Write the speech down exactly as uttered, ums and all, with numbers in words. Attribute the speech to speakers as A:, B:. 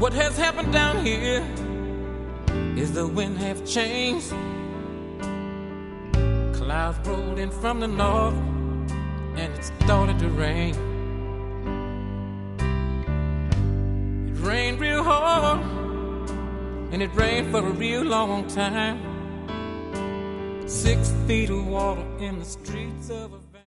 A: What has happened down here is the wind have changed. Clouds rolled in from the north and it started to rain. It rained real hard and it rained for a real long time. Six feet of water in the streets of a